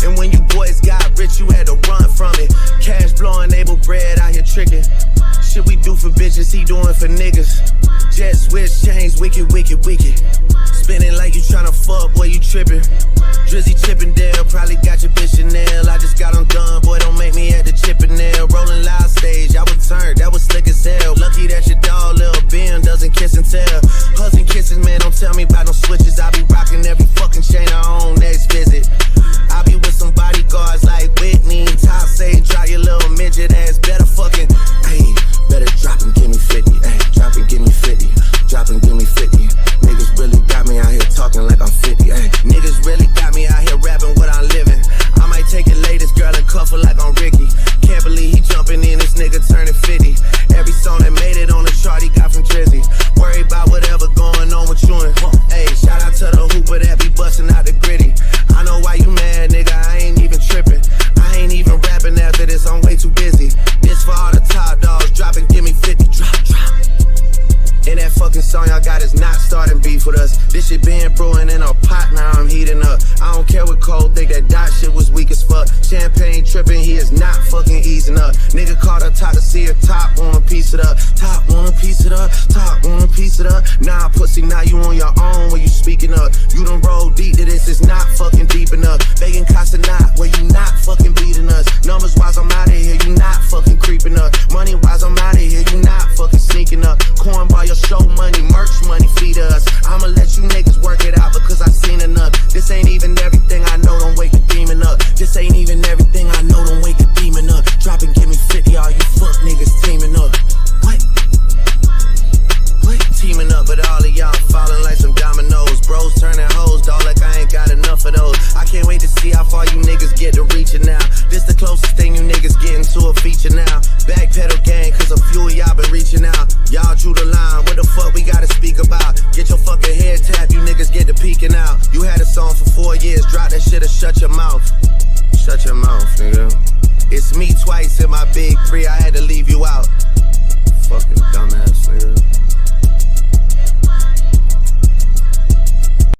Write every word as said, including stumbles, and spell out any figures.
And when you boys got rich, you had to run from it. Cash blowing, able bread out here tricking. Shit we do for bitches, he doing for niggas. Jet switch, chains, wicked, wicked, wicked. Spinning like you tryna fuck, boy, you trippin'. Drizzy Chippendale, probably got your bitch Chanel. I just got undone, boy, don't make me at the Chippendale. Rolling loud stage, I was turned, that was slick as hell. Lucky that your dog, Lil Ben, doesn't kiss and tell. Hugs and kisses, man, don't tell me about no switches. I be rocking every fucking chain I own next visit. I be with some bodyguards like Whitney. Top say, drop your little midget ass, better fucking, ayy, better drop and give me fifty, ayy, drop and give me fifty, drop and give me fifty. Niggas really got me out here talking like I'm fifty, ayy. Niggas really got me out here rapping what I'm living. I might take it latest girl and cuff her like I'm Ricky. Can't believe he jumping in, this nigga turning fifty. Every song that made it on the chart he got from Drizzy. Worry about whatever going on with you and ayy, shout out to the hooper that be busting out the gritty. I know why you mad, nigga, I ain't even tripping. I ain't even rapping after this, I'm way too busy. This for all the top dogs, drop and give me fifty, drop, drop. And that fucking song y'all got is not starting beef with us. This shit been brewing in a pot, now I'm heating up. I don't care what Cole think, that dot shit was weak as fuck. Champagne tripping, he is not fucking easing up. Nigga called up top to see if top want a piece of it up. Top want a piece of it up, top want a piece of it up. Nah, pussy, now you on your own when you speaking up. You done roll deep to this, it's not fucking deep enough. Begging Casa not, where you not fucking beating us. Numbers wise, I'm out of here, you not fucking creeping up. Money wise, I'm out of here, you not fucking sneaking up. Corn bar your show money, merch money, feed us. I'ma let you niggas work it out because I seen enough. This ain't even everything I know, don't wake the demon up. This ain't even everything I know, don't wake the demon up. Drop and give me fifty, all you fuck niggas teaming up. What? What? Teaming up, but all of y'all falling like some dominoes. Bros turning hoes, dog, like I ain't got enough of those. I can't wait to see how far you niggas get to reaching now. This the closest thing you niggas getting to a feature now. Backpedal gang, cause a few of y'all been reaching out. Y'all drew the line, what the fuck we gotta speak about? Get your fucking head tapped, you niggas get to peeking out. You had a song for four years, drop that shit or shut your mouth. Shut your mouth, nigga. It's me twice in my big three, I had to leave you out.